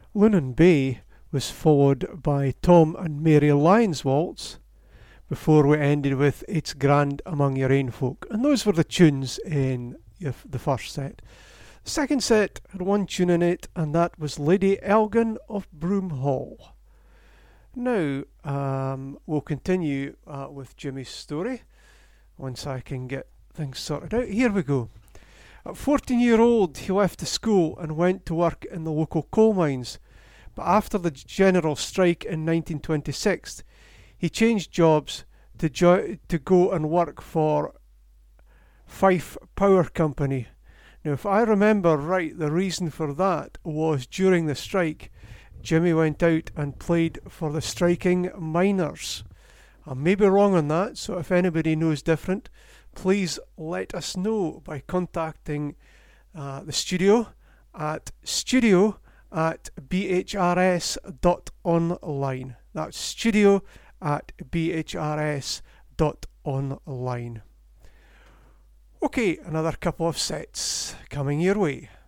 Lunan Bay was followed by Tom and Mary Lyons Waltz, before we ended with It's Grand Among Your Own Folk. And those were the tunes in the first set. The second set had one tune in it, and that was Lady Elgin of Broom Hall. Now, we'll continue with Jimmy's story once I can get things sorted out. Here we go. At 14-year-old, he left the school and went to work in the local coal mines. But after the general strike in 1926, he changed jobs to go and work for Fife Power Company. Now, if I remember right, the reason for that was during the strike, Jimmy went out and played for the striking miners. I may be wrong on that, so if anybody knows different, please let us know by contacting the studio at studio@bhrs.online. That's studio@bhrs.online. Okay, another couple of sets coming your way.